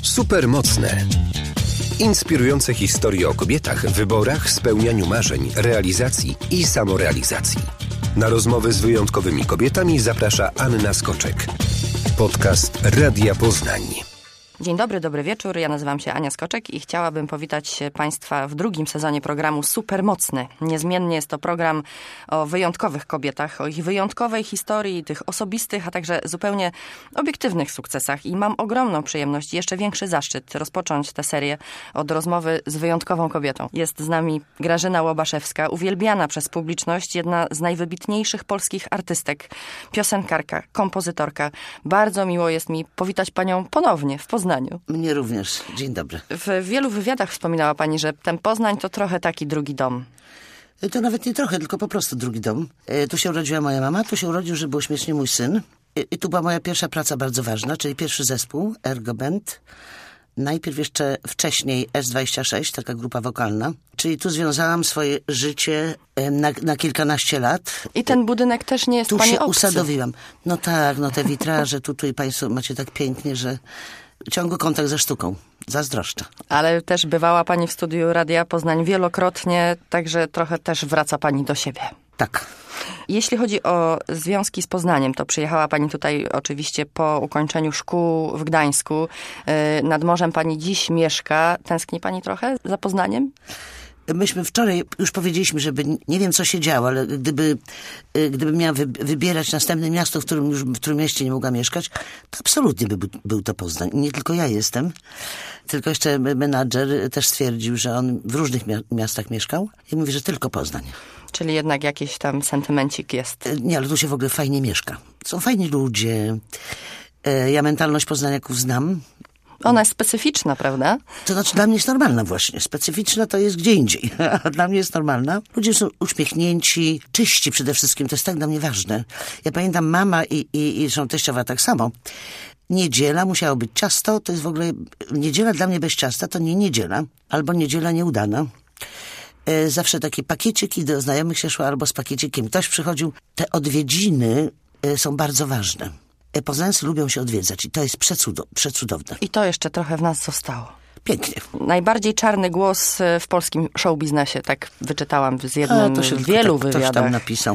Supermocne. Inspirujące historie o kobietach, wyborach, spełnianiu marzeń, realizacji i samorealizacji. Na rozmowy z wyjątkowymi kobietami zaprasza Anna Skoczek. Podcast Radia Poznań. Dzień dobry, dobry wieczór. Ja nazywam się Ania Skoczek i chciałabym powitać Państwa w drugim sezonie programu Supermocne. Niezmiennie jest to program o wyjątkowych kobietach, o ich wyjątkowej historii, tych osobistych, a także zupełnie obiektywnych sukcesach. I mam ogromną przyjemność i jeszcze większy zaszczyt rozpocząć tę serię od rozmowy z wyjątkową kobietą. Jest z nami Grażyna Łobaszewska, uwielbiana przez publiczność, jedna z najwybitniejszych polskich artystek, piosenkarka, kompozytorka. Bardzo miło jest mi powitać Panią ponownie w Poznaniu. Mnie również. Dzień dobry. W wielu wywiadach wspominała Pani, że ten Poznań to trochę taki drugi dom. To nawet nie trochę, tylko po prostu drugi dom. Tu się urodziła moja mama, tu się urodził, że było śmiesznie, mój syn. I tu była moja pierwsza praca bardzo ważna, czyli pierwszy zespół, Ergo Band. Najpierw jeszcze wcześniej S26, taka grupa wokalna. Czyli tu związałam swoje życie na kilkanaście lat. I ten budynek też nie jest tu Pani się obcy. usadowiłam. No tak, no te witraże tutaj Państwo macie tak pięknie, że ciągły kontakt ze sztuką. Zazdroszczę. Ale też bywała Pani w studiu Radia Poznań wielokrotnie, także trochę też wraca Pani do siebie. Tak. Jeśli chodzi o związki z Poznaniem, to przyjechała Pani tutaj oczywiście po ukończeniu szkół w Gdańsku. Nad morzem Pani dziś mieszka. Tęskni Pani trochę za Poznaniem? Myśmy wczoraj już powiedzieliśmy, żeby nie wiem co się działo, ale gdybym miała wybierać następne miasto, w którym mieście nie mogła mieszkać, to absolutnie był to Poznań. Nie tylko ja jestem, tylko jeszcze menadżer też stwierdził, że on w różnych miastach mieszkał i mówi, że tylko Poznań. Czyli jednak jakiś tam sentymencik jest. Nie, ale tu się w ogóle fajnie mieszka. Są fajni ludzie. Ja mentalność poznaniaków znam. Ona jest specyficzna, prawda? To znaczy dla mnie jest normalna właśnie. Specyficzna to jest gdzie indziej. A dla mnie jest normalna. Ludzie są uśmiechnięci, czyści przede wszystkim. To jest tak dla mnie ważne. Ja pamiętam mama i zresztą teściowa tak samo. Niedziela musiało być ciasto. To jest w ogóle... Niedziela dla mnie bez ciasta to nie niedziela. Albo niedziela nieudana. Zawsze takie pakieciki do znajomych się szło albo z pakiecikiem. Ktoś przychodził. Te odwiedziny są bardzo ważne. Poznańcy lubią się odwiedzać i to jest przecudowne. I to jeszcze trochę w nas zostało. Pięknie. Najbardziej czarny głos w polskim showbiznesie, tak wyczytałam z jednym z wielu wywiadach. Ktoś tam napisał.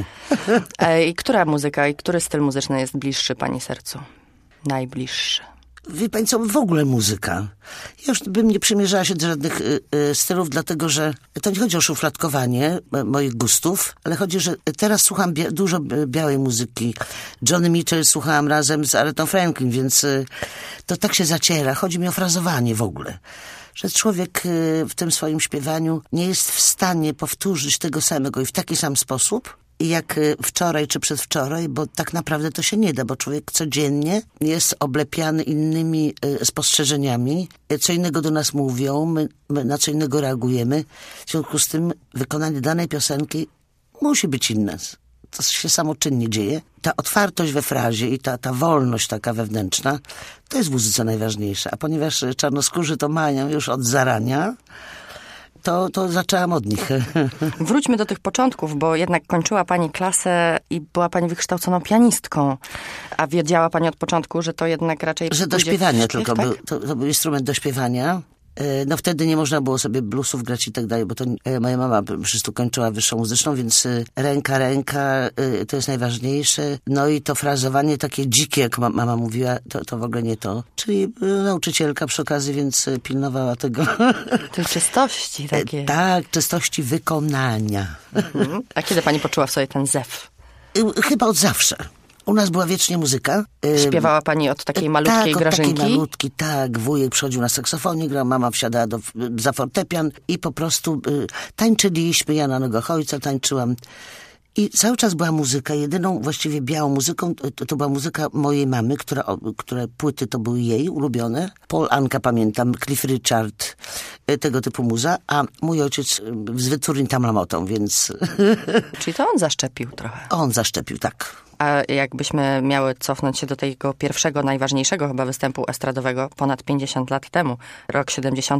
I która muzyka i który styl muzyczny jest bliższy Pani sercu? Najbliższy. Wie Pani co, w ogóle muzyka. Ja już bym nie przymierzała się do żadnych stylów, dlatego że to nie chodzi o szufladkowanie moich gustów, ale chodzi, że teraz słucham dużo białej muzyki. Johnny Mitchell słuchałam razem z Aretą Franklin, więc to tak się zaciera. Chodzi mi o frazowanie w ogóle. Że człowiek w tym swoim śpiewaniu nie jest w stanie powtórzyć tego samego i w taki sam sposób, jak wczoraj czy przedwczoraj, bo tak naprawdę to się nie da, bo człowiek codziennie jest oblepiany innymi spostrzeżeniami, co innego do nas mówią, my na co innego reagujemy. W związku z tym wykonanie danej piosenki musi być inne. To się samoczynnie dzieje. Ta otwartość we frazie i ta wolność taka wewnętrzna, to jest w muzyce najważniejsza. A ponieważ czarnoskórzy to mają już od zarania, to zaczęłam od nich. Wróćmy do tych początków, bo jednak kończyła Pani klasę i była Pani wykształconą pianistką. A wiedziała Pani od początku, że to jednak raczej... Że do śpiewania tylko tak? To był instrument do śpiewania. No wtedy nie można było sobie bluesów grać i tak dalej, bo to moja mama po prostu kończyła wyższą muzyczną, więc ręka to jest najważniejsze. No i to frazowanie takie dzikie, jak mama mówiła, to w ogóle nie to. Czyli nauczycielka przy okazji, więc pilnowała tego. Tej czystości takiej. Tak, czystości wykonania. A kiedy Pani poczuła w sobie ten zew? Chyba od zawsze. U nas była wiecznie muzyka. Śpiewała Pani od takiej malutkiej Grażynki? Tak, od takiej malutki, tak. Wujek przychodził na saksofonie, grał, mama wsiadała za fortepian i po prostu tańczyliśmy. Ja na nogach ojca tańczyłam. I cały czas była muzyka. Jedyną właściwie białą muzyką to była muzyka mojej mamy, które płyty to były jej ulubione. Paul Anka pamiętam, Cliff Richard, tego typu muza, a mój ojciec z wytwórni Tamlamotą, więc... Czyli to on zaszczepił trochę. On zaszczepił, tak. A jakbyśmy miały cofnąć się do tego pierwszego, najważniejszego chyba występu estradowego ponad 50 lat temu, rok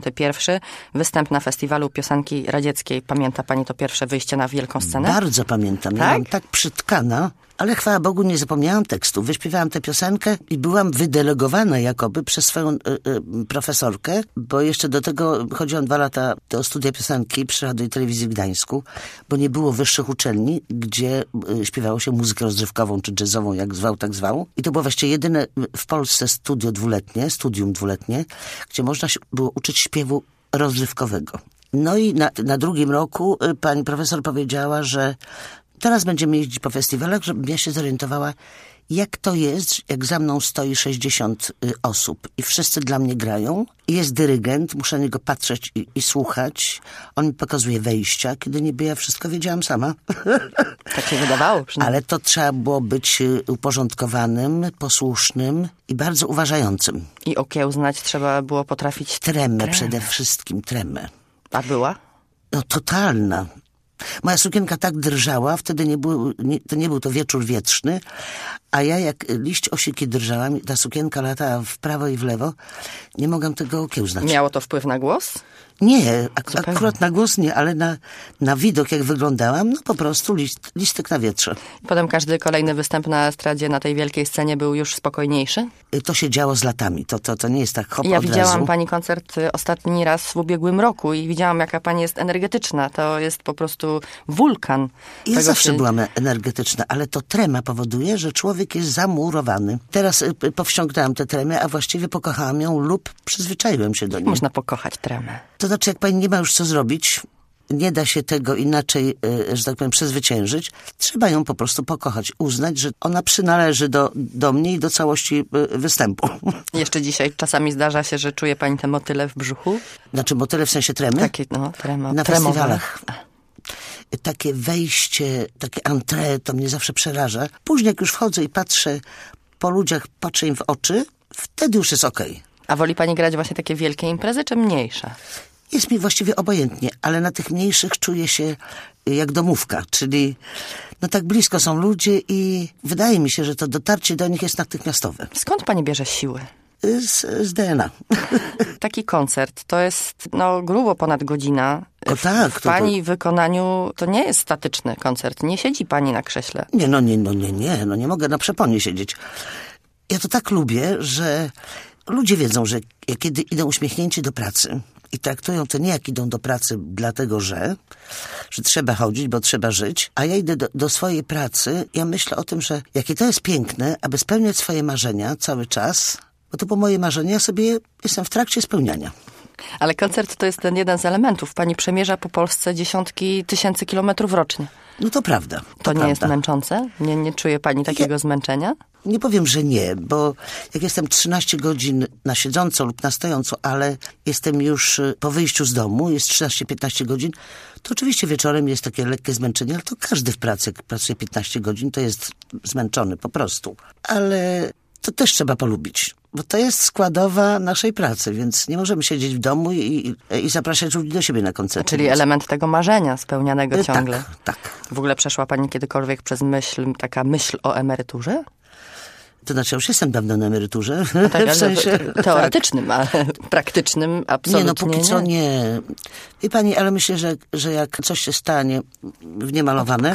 71, występ na festiwalu piosenki radzieckiej. Pamięta pani to pierwsze wyjście na wielką scenę? Bardzo pamiętam. Tak? Ja byłam tak przytkana, ale chwała Bogu nie zapomniałam tekstu. Wyśpiewałam tę piosenkę i byłam wydelegowana jakoby przez swoją profesorkę, bo jeszcze do tego chodziłam 2 lata do studia piosenki przy Radio i Telewizji w Gdańsku, bo nie było wyższych uczelni, gdzie śpiewało się muzykę rozrywkową czy jazzową, jak zwał, tak zwał. I to było właściwie jedyne w Polsce studium dwuletnie, gdzie można się było uczyć śpiewu rozrywkowego. No i na drugim roku pani profesor powiedziała, że teraz będziemy jeździć po festiwalach, żebym ja się zorientowała, jak to jest, jak za mną stoi 60 osób i wszyscy dla mnie grają. Jest dyrygent, muszę na niego patrzeć i słuchać. On mi pokazuje wejścia, kiedy niby ja wszystko wiedziałam sama. Tak się wydawało przynajmniej. Ale to trzeba było być uporządkowanym, posłusznym i bardzo uważającym. I okiełznać trzeba było potrafić... Tremę przede wszystkim, tremę. A była? No totalna. Moja sukienka tak drżała, wtedy to nie był to wieczór wietrzny, a ja jak liść osiki drżałam, ta sukienka latała w prawo i w lewo, nie mogłam tego okiełznać. Miało to wpływ na głos? Nie, akurat na głos nie, ale na widok jak wyglądałam, no po prostu listek na wietrze. Potem każdy kolejny występ na estradzie, na tej wielkiej scenie był już spokojniejszy? To się działo z latami, to nie jest tak hop Ja od widziałam razu. pani koncert ostatni raz w ubiegłym roku i widziałam, jaka pani jest energetyczna. To jest po prostu wulkan. Ja zawsze byłam energetyczna, ale to trema powoduje, że człowiek jest zamurowany. Teraz powściągnęłam tę tremę, a właściwie pokochałam ją lub przyzwyczaiłem się do niej. Można pokochać tremę. To znaczy, jak pani nie ma już co zrobić, nie da się tego inaczej, że tak powiem, przezwyciężyć, trzeba ją po prostu pokochać, uznać, że ona przynależy do mnie i do całości występu. Jeszcze dzisiaj czasami zdarza się, że czuje pani te motyle w brzuchu? Znaczy motyle w sensie tremy? Takie, no, tremowe. Na festiwalach. Takie wejście, takie entrée, to mnie zawsze przeraża. Później jak już wchodzę i patrzę po ludziach, patrzę im w oczy, wtedy już jest okej. A woli pani grać właśnie takie wielkie imprezy, czy mniejsze? Jest mi właściwie obojętnie, ale na tych mniejszych czuję się jak domówka, czyli no tak blisko są ludzie i wydaje mi się, że to dotarcie do nich jest natychmiastowe. Skąd pani bierze siły? Z DNA. Taki koncert to jest grubo ponad godzina. Tak, w pani wykonaniu to nie jest statyczny koncert. Nie siedzi pani na krześle. Nie mogę na przeponie siedzieć. Ja to tak lubię, że ludzie wiedzą, że kiedy idą uśmiechnięci do pracy i traktują to nie jak idą do pracy dlatego, że trzeba chodzić, bo trzeba żyć, a ja idę do swojej pracy, ja myślę o tym, że jakie to jest piękne, aby spełniać swoje marzenia cały czas, bo to było moje marzenie, ja sobie jestem w trakcie spełniania. Ale koncert to jest ten jeden z elementów. Pani przemierza po Polsce dziesiątki tysięcy kilometrów rocznie. No to prawda. To nie jest męczące? Nie czuje pani takiego zmęczenia? Nie powiem, że nie, bo jak jestem 13 godzin na siedząco lub na stojąco, ale jestem już po wyjściu z domu, jest 13-15 godzin, to oczywiście wieczorem jest takie lekkie zmęczenie, ale to każdy w pracy, jak pracuje 15 godzin, to jest zmęczony po prostu. Ale to też trzeba polubić, bo to jest składowa naszej pracy, więc nie możemy siedzieć w domu i zapraszać ludzi do siebie na koncerty. Czyli element tego marzenia spełnianego ciągle. Tak. W ogóle przeszła pani kiedykolwiek przez taka myśl o emeryturze? To znaczy, ja już jestem dawno na emeryturze. No tak, w sensie teoretycznym, tak. Ale praktycznym absolutnie nie. Póki co nie. Wie pani, ale myślę, że jak coś się stanie wniemalowane,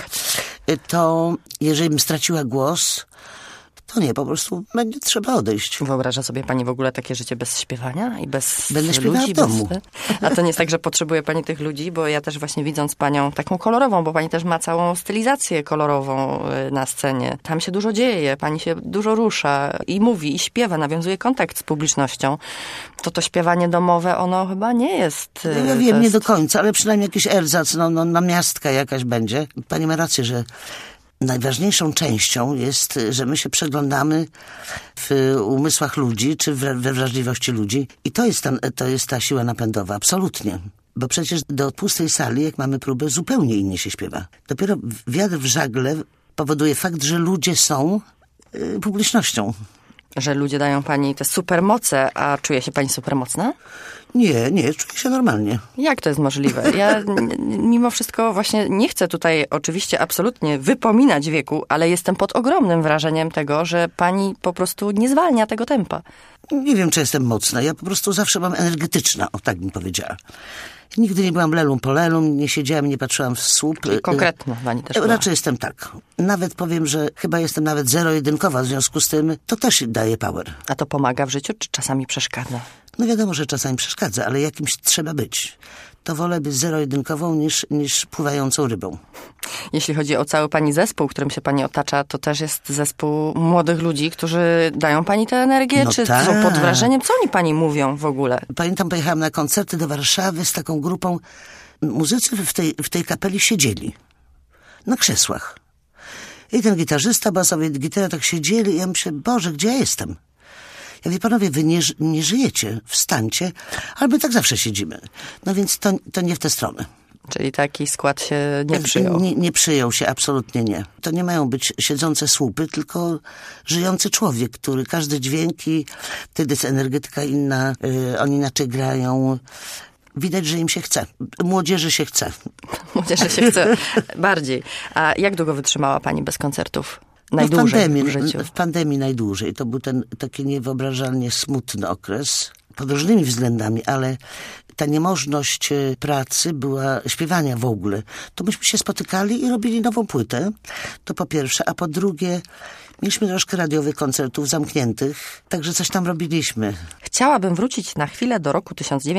to jeżeli bym straciła głos, to nie, po prostu będzie trzeba odejść. Wyobraża sobie pani w ogóle takie życie bez śpiewania i bez Będę śpiewała ludzi? w domu. A to nie jest tak, że potrzebuje pani tych ludzi? Bo ja też właśnie widząc panią taką kolorową, bo pani też ma całą stylizację kolorową na scenie. Tam się dużo dzieje, pani się dużo rusza i mówi, i śpiewa, nawiązuje kontakt z publicznością. To śpiewanie domowe, ono chyba nie jest... Ja wiem, nie do końca, ale przynajmniej jakiś erzac, namiastka jakaś będzie. Pani ma rację, że najważniejszą częścią jest, że my się przeglądamy w umysłach ludzi, czy we wrażliwości ludzi. I to jest ta siła napędowa, absolutnie. Bo przecież do pustej sali, jak mamy próbę, zupełnie innie się śpiewa. Dopiero wiatr w żagle powoduje fakt, że ludzie są publicznością. Że ludzie dają pani te supermoce, a czuje się pani supermocna? Nie, czuję się normalnie. Jak to jest możliwe? Ja mimo wszystko właśnie nie chcę tutaj oczywiście absolutnie wypominać wieku, ale jestem pod ogromnym wrażeniem tego, że pani po prostu nie zwalnia tego tempa. Nie wiem, czy jestem mocna. Ja po prostu zawsze byłam energetyczna, o tak bym powiedziała. Nigdy nie byłam lelum po lelum, nie siedziałam, nie patrzyłam w słup. Czyli konkretna pani też była. Raczej jestem tak. Nawet powiem, że chyba jestem nawet zero-jedynkowa, w związku z tym to też daje power. A to pomaga w życiu, czy czasami przeszkadza? No wiadomo, że czasami przeszkadza, ale jakimś trzeba być. To wolę być zero-jedynkową niż pływającą rybą. Jeśli chodzi o cały pani zespół, którym się pani otacza, to też jest zespół młodych ludzi, którzy dają pani tę energię, No czy tak. są pod wrażeniem? Co oni pani mówią w ogóle? Pamiętam, pojechałam na koncerty do Warszawy z taką grupą. Muzycy w tej kapeli siedzieli na krzesłach. I ten gitarzysta basowy, gitara tak siedzieli i ja myślę, Boże, gdzie ja jestem? Ja mówię, panowie, wy nie żyjecie, wstańcie, albo tak zawsze siedzimy. No więc to nie w tę stronę. Czyli taki skład się nie przyjął. Nie przyjął się, absolutnie nie. To nie mają być siedzące słupy, tylko żyjący człowiek, który każdy dźwięk i wtedy jest energetyka inna, oni inaczej grają. Widać, że im się chce. Młodzieży się chce. Młodzieży się chce bardziej. A jak długo wytrzymała pani bez koncertów? Najdłużej w życiu. W pandemii najdłużej. To był ten taki niewyobrażalnie smutny okres. Pod różnymi względami, ale ta niemożność pracy była, śpiewania w ogóle. To myśmy się spotykali i robili nową płytę. To po pierwsze. A po drugie, mieliśmy troszkę radiowych koncertów zamkniętych. Także coś tam robiliśmy. Chciałabym wrócić na chwilę do roku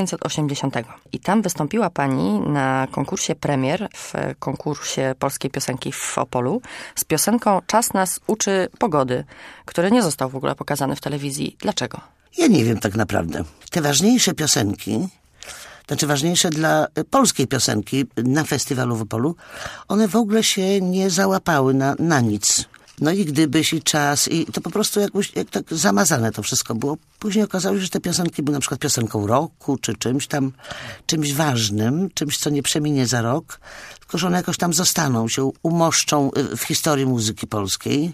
1980. I tam wystąpiła pani na konkursie premier, w konkursie polskiej piosenki w Opolu, z piosenką Czas nas uczy pogody, który nie został w ogóle pokazany w telewizji. Dlaczego? Ja nie wiem tak naprawdę. Te ważniejsze piosenki, znaczy ważniejsze dla polskiej piosenki na festiwalu w Opolu, one w ogóle się nie załapały na nic. No i Gdybyś i Czas i to po prostu jak tak zamazane to wszystko było. Później okazało się, że te piosenki były na przykład piosenką roku, czy czymś ważnym, czymś, co nie przeminie za rok, tylko że one jakoś tam zostaną, się umoszczą w historii muzyki polskiej.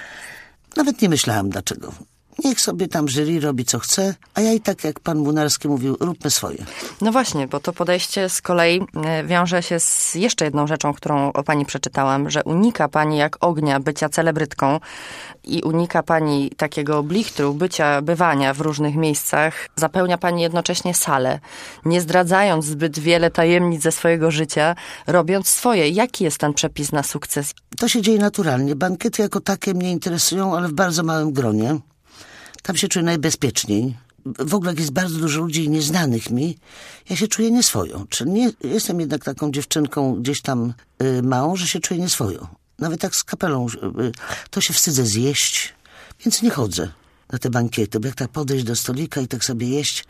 Nawet nie myślałam dlaczego. Niech sobie tam jury robi co chce, a ja i tak, jak pan Młynarski mówił, róbmy swoje. No właśnie, bo to podejście z kolei wiąże się z jeszcze jedną rzeczą, którą o pani przeczytałam, że unika pani jak ognia bycia celebrytką i unika pani takiego blichtru, bywania w różnych miejscach. Zapełnia pani jednocześnie salę, nie zdradzając zbyt wiele tajemnic ze swojego życia, robiąc swoje. Jaki jest ten przepis na sukces? To się dzieje naturalnie. Bankiety jako takie mnie interesują, ale w bardzo małym gronie. Tam się czuję najbezpieczniej. W ogóle jak jest bardzo dużo ludzi nieznanych mi, ja się czuję nieswojo. Czyli nie, jestem jednak taką dziewczynką gdzieś tam małą, że się czuję nieswojo. Nawet tak z kapelą. To się wstydzę zjeść, więc nie chodzę na te bankiety. Bo jak tak podejść do stolika i tak sobie jeść,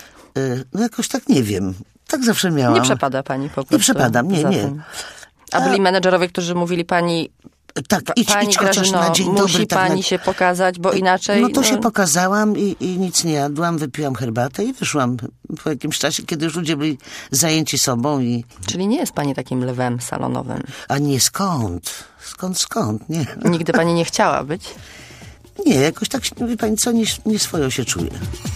no jakoś tak nie wiem. Tak zawsze miałam. Nie przepada pani po prostu? Nie przepadam, nie. A byli menedżerowie, którzy mówili pani... Tak, idź chociaż na dzień dobry. Musi tak pani się pokazać, bo inaczej... No to się pokazałam i nic nie jadłam, wypiłam herbatę i wyszłam po jakimś czasie, kiedy już ludzie byli zajęci sobą i... Czyli nie jest pani takim lwem salonowym? A nie, skąd? Skąd? Nie. Nigdy pani nie chciała być? Nie, jakoś tak, wie pani co, nieswojo się czuję.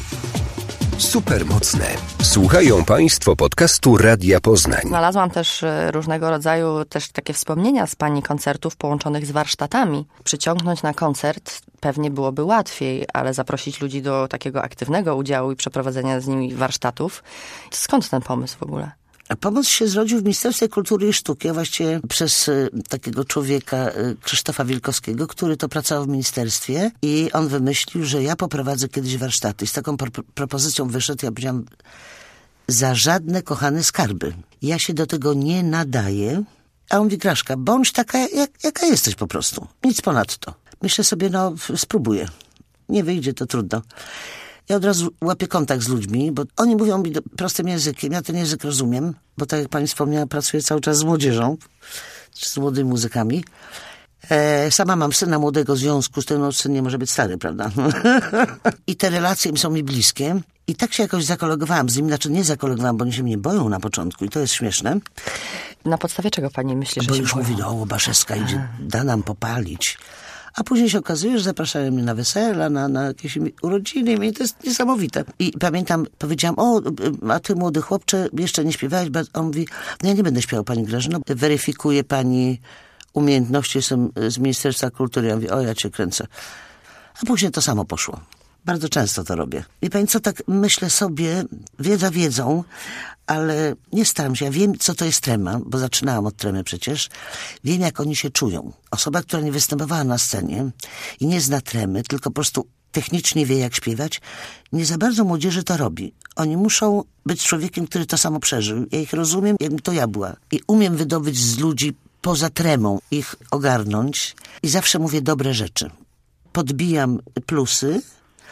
Supermocne. Słuchają państwo podcastu Radia Poznań. Znalazłam też różnego rodzaju też takie wspomnienia z pani koncertów połączonych z warsztatami. Przyciągnąć na koncert pewnie byłoby łatwiej, ale zaprosić ludzi do takiego aktywnego udziału i przeprowadzenia z nimi warsztatów. Skąd ten pomysł w ogóle? A pomysł się zrodził w Ministerstwie Kultury i Sztuki, a właściwie przez takiego człowieka, Krzysztofa Wilkowskiego, który to pracował w ministerstwie i on wymyślił, że ja poprowadzę kiedyś warsztaty. I z taką propozycją wyszedł, ja powiedziałam, za żadne kochane skarby. Ja się do tego nie nadaję. A on mówi, Graszka, bądź taka, jaka jesteś po prostu. Nic ponadto. Myślę sobie, no spróbuję. Nie wyjdzie, to trudno. Ja od razu łapię kontakt z ludźmi, bo oni mówią mi prostym językiem. Ja ten język rozumiem, bo tak jak pani wspomniała, pracuję cały czas z młodzieżą, z młodymi muzykami. Sama mam syna młodego, w związku z tym no, syn nie może być stary, prawda? I te relacje są mi bliskie. I tak się jakoś zakolegowałam z nimi. Znaczy nie zakolegowałam, bo oni się mnie boją na początku i to jest śmieszne. Na podstawie czego pani myśli, że bo się już boją? mówi, Łabaszewska idzie, da nam popalić. A później się okazuje, że zapraszają mnie na wesela, na jakieś urodziny i to jest niesamowite. I pamiętam, powiedziałam, a ty młody chłopcze, jeszcze nie śpiewałeś? On mówi, no ja nie będę śpiewał, pani Grażyno, weryfikuje pani umiejętności, jestem z Ministerstwa Kultury. Ja mówię, ja cię kręcę. A później to samo poszło. Bardzo często to robię. I pani co, tak myślę sobie, wiedza wiedzą, ale nie staram się. Ja wiem, co to jest trema, bo zaczynałam od tremy przecież. Wiem, jak oni się czują. Osoba, która nie występowała na scenie i nie zna tremy, tylko po prostu technicznie wie, jak śpiewać, nie za bardzo młodzieży to robi. Oni muszą być człowiekiem, który to samo przeżył. Ja ich rozumiem, jakbym to ja była. I umiem wydobyć z ludzi poza tremą, ich ogarnąć i zawsze mówię dobre rzeczy. Podbijam plusy,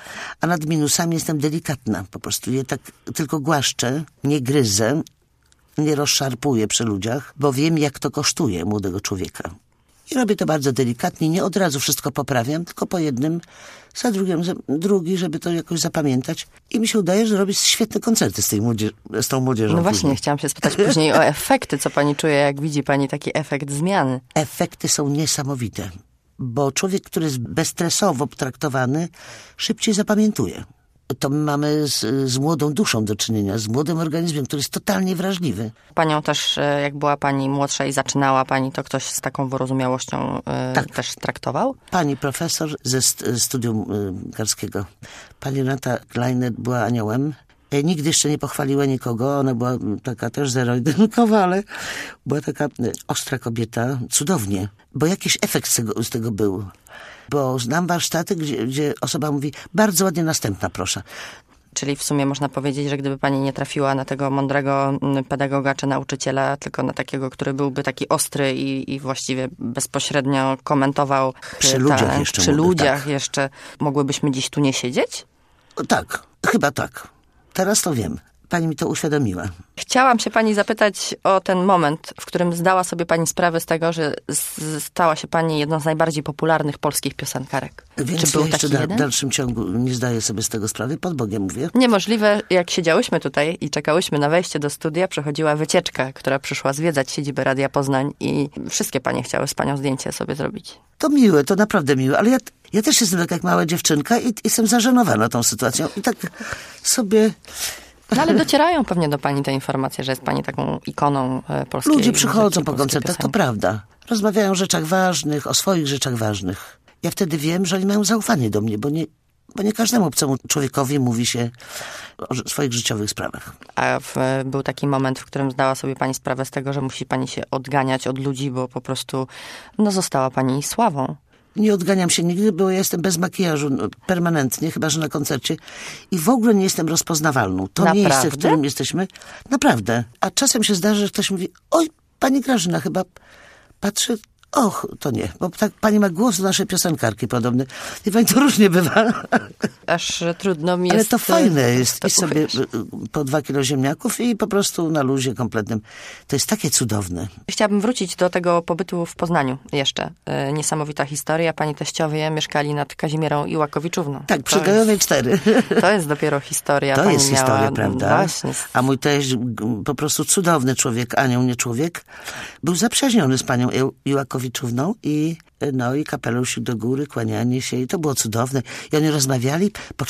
a nad minusami jestem delikatna. Po prostu je tak tylko głaszczę, nie gryzę, nie rozszarpuję przy ludziach, bo wiem, jak to kosztuje młodego człowieka. I robię to bardzo delikatnie, nie od razu wszystko poprawiam, tylko po jednym, za drugim, za drugi, żeby to jakoś zapamiętać. I mi się udaje, że robię świetne koncerty z tą młodzieżą. No właśnie, chciałam się spytać później o efekty, co pani czuje, jak widzi pani taki efekt zmiany. Efekty są niesamowite. Bo człowiek, który jest bezstresowo traktowany, szybciej zapamiętuje. To my mamy z młodą duszą do czynienia, z młodym organizmem, który jest totalnie wrażliwy. Panią też, jak była pani młodsza i zaczynała pani, to ktoś z taką wyrozumiałością też traktował? Pani profesor ze studium garskiego, pani Renata Kleiner była aniołem. Nigdy jeszcze nie pochwaliła nikogo, ona była taka też zero-jedynkowa, ale była taka ostra kobieta, cudownie, bo jakiś efekt z tego był. Bo znam warsztaty, gdzie osoba mówi, bardzo ładnie, następna proszę. Czyli w sumie można powiedzieć, że gdyby pani nie trafiła na tego mądrego pedagoga czy nauczyciela, tylko na takiego, który byłby taki ostry i właściwie bezpośrednio komentował przy ludziach jeszcze. Przy ludziach jeszcze. Mogłybyśmy dziś tu nie siedzieć? Tak, chyba tak. Teraz to wiem. Pani mi to uświadomiła. Chciałam się pani zapytać o ten moment, w którym zdała sobie pani sprawę z tego, że stała się pani jedną z najbardziej popularnych polskich piosenkarek. Więc czy był ja jeszcze taki w dalszym ciągu nie zdaję sobie z tego sprawy, pod Bogiem mówię. Niemożliwe, jak siedziałyśmy tutaj i czekałyśmy na wejście do studia, przechodziła wycieczka, która przyszła zwiedzać siedzibę Radia Poznań i wszystkie panie chciały z panią zdjęcie sobie zrobić. To miłe, to naprawdę miłe, ale ja też jestem tak jak mała dziewczynka i jestem zażenowana tą sytuacją i tak sobie... No ale docierają pewnie do pani te informacje, że jest pani taką ikoną polskiej. Ludzie przychodzą po koncertach, to prawda. Rozmawiają o rzeczach ważnych, o swoich rzeczach ważnych. Ja wtedy wiem, że oni mają zaufanie do mnie, bo nie każdemu obcemu człowiekowi mówi się o swoich życiowych sprawach. A był taki moment, w którym zdała sobie pani sprawę z tego, że musi pani się odganiać od ludzi, bo po prostu została pani sławą. Nie odganiam się nigdy, bo ja jestem bez makijażu permanentnie, chyba że na koncercie. I w ogóle nie jestem rozpoznawalną. To Naprawdę? Miejsce, w którym jesteśmy, naprawdę. A czasem się zdarza, że ktoś mówi, oj, pani Grażyna, chyba patrzę, to nie, bo tak pani ma głos do naszej piosenkarki podobny. I pani to różnie bywa. Aż trudno mi jest... Ale to fajne jest iść sobie po 2 kilo ziemniaków i po prostu na luzie kompletnym. To jest takie cudowne. Chciałabym wrócić do tego pobytu w Poznaniu jeszcze. Niesamowita historia. Pani teściowie mieszkali nad Kazimierą Iłakowiczówną. Tak, przy Gajowej 4. To jest dopiero historia. To pani jest historia, prawda? Właśnie. A mój teść, po prostu cudowny człowiek, anioł, nie człowiek, był zaprzyjaźniony z panią Iłakowiczówną i kapelusik do góry, kłanianie się i to było cudowne. I oni rozmawiali po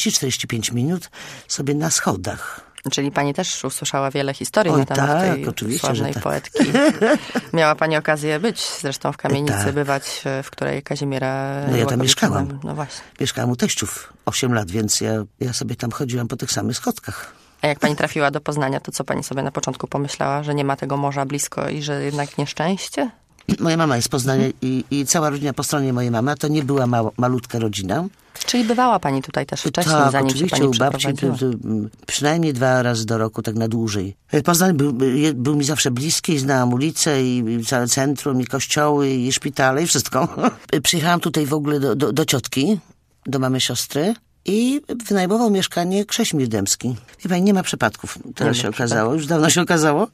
40-45 minut sobie na schodach. Czyli pani też usłyszała wiele historii na temat tej sławnej poetki. Miała pani okazję być zresztą w kamienicy, bywać, w której Kazimiera ja tam mieszkałam. No właśnie. Mieszkałam u teściów 8 lat, więc ja sobie tam chodziłam po tych samych schodkach. A jak pani trafiła do Poznania, to co pani sobie na początku pomyślała, że nie ma tego morza blisko i że jednak nieszczęście? Moja mama jest z Poznania i cała rodzina po stronie mojej mamy, to nie była malutka rodzina. Czyli bywała pani tutaj też wcześniej, tak, zanim oczywiście, się pani u babci przynajmniej 2 razy do roku, tak na dłużej. Poznań był mi zawsze bliski i znałam ulice i całe centrum, i kościoły, i szpitale, i wszystko. Przyjechałam tutaj w ogóle do ciotki, do mamy siostry i wynajmował mieszkanie Krześmir Dębski. Wie pani, nie ma przypadków. Teraz się okazało, już dawno się okazało.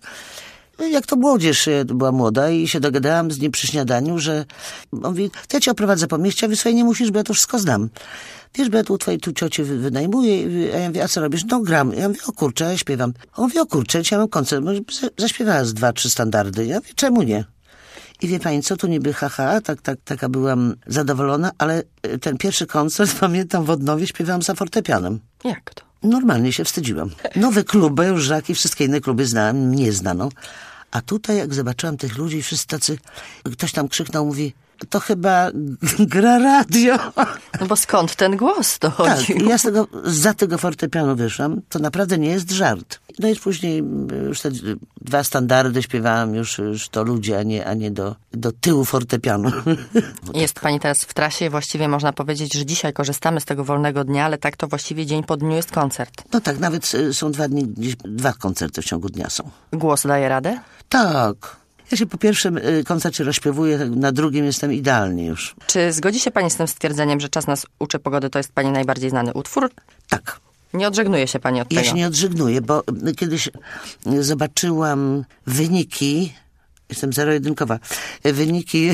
Jak to młodzież, była młoda i się dogadałam z nim przy śniadaniu, że on mówi, to ja cię oprowadzę po mieście, a wy swoje nie musisz, bo ja to wszystko znam. Wiesz, bo ja tu u twojej cioci wynajmuję, a ja mówię, a co robisz? No gram. Ja mówię, o kurczę, ja śpiewam. On mówi, o kurczę, ja mam koncert, zaśpiewała z 2-3 standardy. Ja mówię, czemu nie? I wie pani co, tu niby haha, taka byłam zadowolona, ale ten pierwszy koncert, pamiętam, w Odnowie śpiewałam za fortepianem. Jak to? Normalnie się wstydziłam. Nowe kluby, już Żak i wszystkie inne kluby znałam, nie znano. A tutaj jak zobaczyłam tych ludzi, wszyscy tacy, ktoś tam krzyknął, mówi, to chyba gra radio. No bo skąd ten głos dochodził? Tak, ja za tego fortepianu wyszłam, to naprawdę nie jest żart. No i później już te 2 standardy śpiewałam, już to ludzie, a nie do tyłu fortepianu. Jest pani teraz w trasie, właściwie można powiedzieć, że dzisiaj korzystamy z tego wolnego dnia, ale tak to właściwie dzień po dniu jest koncert. No tak, nawet są 2 dni, gdzieś 2 koncerty w ciągu dnia są. Głos daje radę? Tak. Ja się po pierwszym koncercie rozśpiewuję, na drugim jestem idealnie już. Czy zgodzi się pani z tym stwierdzeniem, że Czas nas uczy pogody to jest pani najbardziej znany utwór? Tak. Nie odżegnuje się pani od tego? Ja się nie odżegnuję, bo kiedyś zobaczyłam wyniki, jestem zero-jedynkowa, wyniki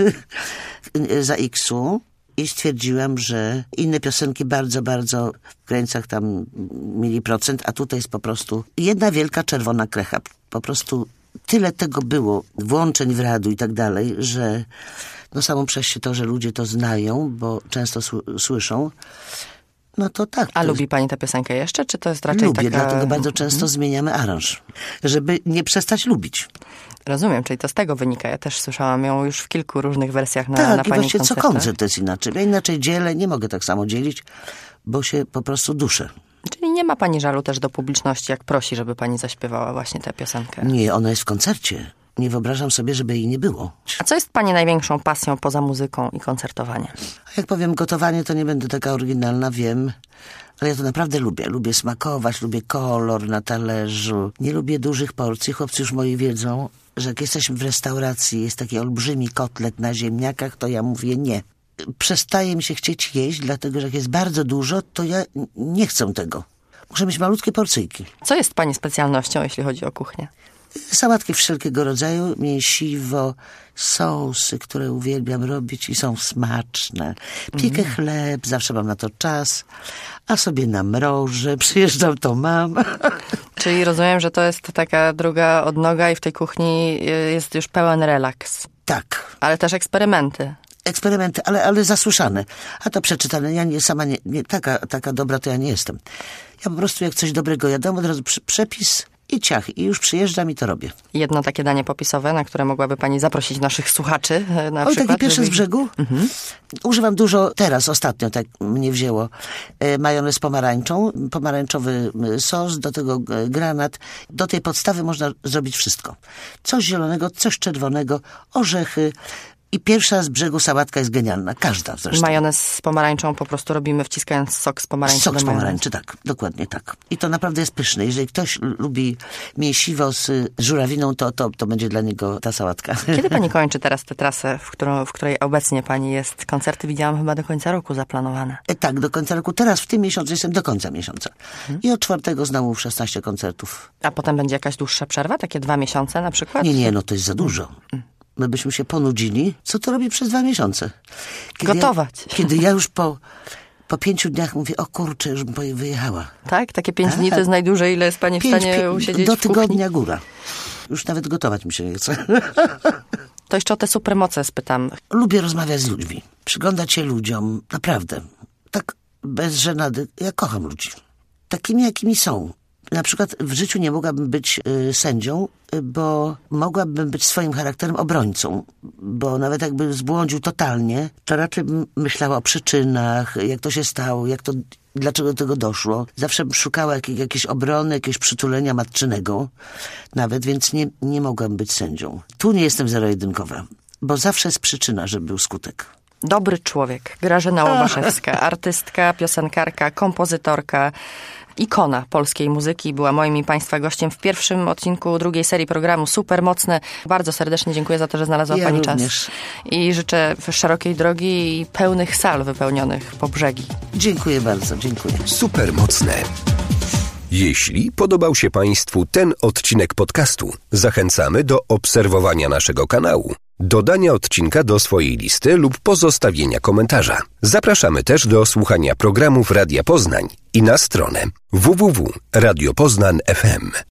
za X-u i stwierdziłam, że inne piosenki bardzo, bardzo w granicach tam mieli procent, a tutaj jest po prostu jedna wielka czerwona krecha. Po prostu tyle tego było, włączeń w radiu i tak dalej, że no samo przez się to, że ludzie to znają, bo często słyszą, no to tak. A lubi pani tę piosenkę jeszcze, czy to jest raczej lubię, taka... dlatego bardzo często zmieniamy aranż, żeby nie przestać lubić. Rozumiem, czyli to z tego wynika. Ja też słyszałam ją już w kilku różnych wersjach na tak, pani i właściwie koncertach. co koncert to jest inaczej. Ja inaczej dzielę, nie mogę tak samo dzielić, bo się po prostu duszę. Czyli nie ma pani żalu też do publiczności, jak prosi, żeby pani zaśpiewała właśnie tę piosenkę? Nie, ona jest w koncercie. Nie wyobrażam sobie, żeby jej nie było. A co jest pani największą pasją poza muzyką i koncertowaniem? A jak powiem gotowanie, to nie będę taka oryginalna, wiem. Ale ja to naprawdę lubię. Lubię smakować, lubię kolor na talerzu. Nie lubię dużych porcji. Chłopcy już moi wiedzą, że jak jesteśmy w restauracji, jest taki olbrzymi kotlet na ziemniakach, to ja mówię nie. Przestaje mi się chcieć jeść, dlatego że jak jest bardzo dużo, to ja nie chcę tego. Muszę mieć malutkie porcyjki. Co jest pani specjalnością, jeśli chodzi o kuchnię? Sałatki wszelkiego rodzaju, mięsiwo, sosy, które uwielbiam robić i są smaczne. Piekę chleb, zawsze mam na to czas, a sobie namrożę, przyjeżdżam, to mam. Czyli rozumiem, że to jest taka druga odnoga i w tej kuchni jest już pełen relaks. Tak. Ale też eksperymenty. Eksperymenty, ale zasłyszane. A to przeczytane. Ja nie taka dobra to ja nie jestem. Ja po prostu jak coś dobrego jadam, od razu przepis i ciach. I już przyjeżdżam i to robię. Jedno takie danie popisowe, na które mogłaby pani zaprosić naszych słuchaczy na przykład? Taki pierwszy z brzegu? Używam dużo, teraz ostatnio tak mnie wzięło, majonez z pomarańczą, pomarańczowy sos, do tego granat. Do tej podstawy można zrobić wszystko. Coś zielonego, coś czerwonego, orzechy. I pierwsza z brzegu sałatka jest genialna. Każda zresztą. Majonez z pomarańczą po prostu robimy wciskając sok z pomarańczy Sok do z majonezu. pomarańczy, tak. Dokładnie tak. I to naprawdę jest pyszne. Jeżeli ktoś lubi mięsiwo z żurawiną, to będzie dla niego ta sałatka. Kiedy pani kończy teraz tę trasę, w której obecnie pani jest? Koncerty widziałam chyba do końca roku zaplanowane. Tak, do końca roku. Teraz w tym miesiącu jestem do końca miesiąca. I od 4 znowu 16 koncertów. A potem będzie jakaś dłuższa przerwa? Takie 2 miesiące na przykład? Nie, no to jest za dużo. My byśmy się ponudzili. Co to robi przez 2 miesiące? Gotować. Kiedy ja już po 5 dniach mówię, o kurczę, już bym wyjechała. Tak? Takie 5 dni to jest najdłużej, ile jest pani w stanie usiedzieć do w kuchni? tygodnia góra. Już nawet gotować mi się nie chce. To jeszcze o te supermoce spytam. Lubię rozmawiać z ludźmi. Przyglądać się ludziom. Naprawdę. Tak bez żenady. Ja kocham ludzi. Takimi, jakimi są. Na przykład w życiu nie mogłabym być sędzią, bo mogłabym być swoim charakterem obrońcą. Bo nawet jakby zbłądził totalnie, to raczej bym myślała o przyczynach, jak to się stało, dlaczego do tego doszło. Zawsze bym szukała jakiejś obrony, jakiegoś przytulenia matczynego. Nawet, więc nie mogłam być sędzią. Tu nie jestem zero-jedynkowa, bo zawsze jest przyczyna, żeby był skutek. Dobry człowiek. Grażyna Łobaszewska, artystka, piosenkarka, kompozytorka, ikona polskiej muzyki. Była moim i państwa gościem w pierwszym odcinku drugiej serii programu Supermocne. Bardzo serdecznie dziękuję za to, że znalazła pani również czas. I życzę szerokiej drogi i pełnych sal wypełnionych po brzegi. Dziękuję bardzo, dziękuję. Supermocne. Jeśli podobał się państwu ten odcinek podcastu, zachęcamy do obserwowania naszego kanału, dodania odcinka do swojej listy lub pozostawienia komentarza. Zapraszamy też do słuchania programów Radia Poznań i na stronę www.radiopoznań.fm.